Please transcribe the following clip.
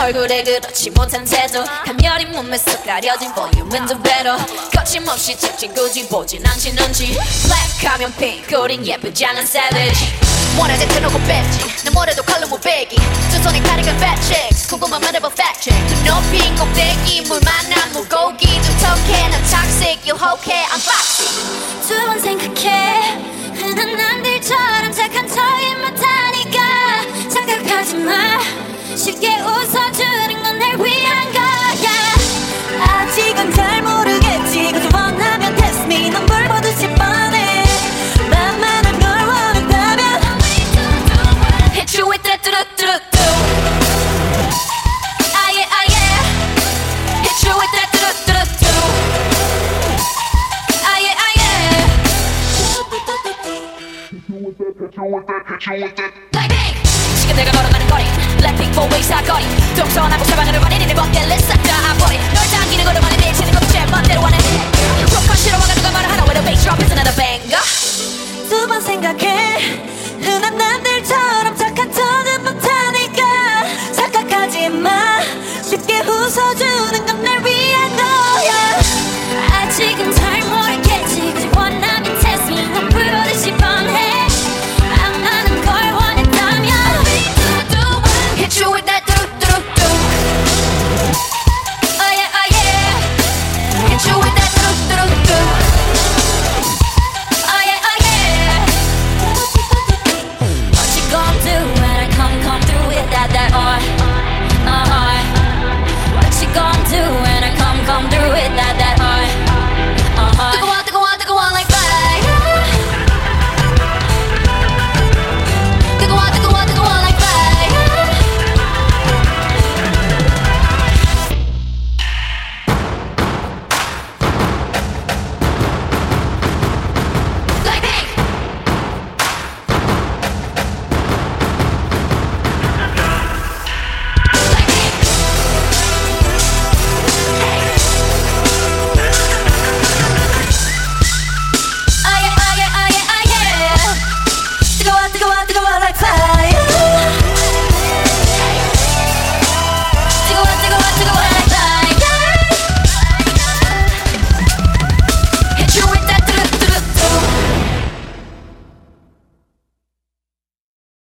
얼굴에 그렇지 못한 태도 가녀린 몸에 쏙 가려진 볼륨은 두 배로 거침없이 찍지 굳이 보진 않지 눈치 Black 하면 pink 우린 예쁘지 않은 savage 원하지 드러고 뺐지 난 뭐래도 컬러 못 빼기 두 손에 가득한 fat chicks 궁금하면 해봐 fact check 그 높인 꼭대기 물 만난 물고기 두텁게 난 toxic 유혹해 I'm foxy 두 번 생각해 흔한 남들처럼 착한 척이 못하니까 착각하지 마 쉽게 웃어주는 건 날 위한 거야 아직은 잘 모르겠지 그저 원하면 test me 넌 물 보듯이 뻔해 나만을 널 원한다면 Hit you with that do-do-do-do Ah yeah, ah yeah Hit you with that do-do-do-do Ah yeah, ah yeah Like bang 지금 내가 걸어가는 거리 Blackpink four-way 사거리 동서남북 사방으로 가리니 내 버킷리스트 싹 다 버리 널 당기는 걸로만은 내치는 것도 제 멋대로 하네 조건 싫어와가 누가 말을 하나 When the bass drop is another banger 두 번 생각해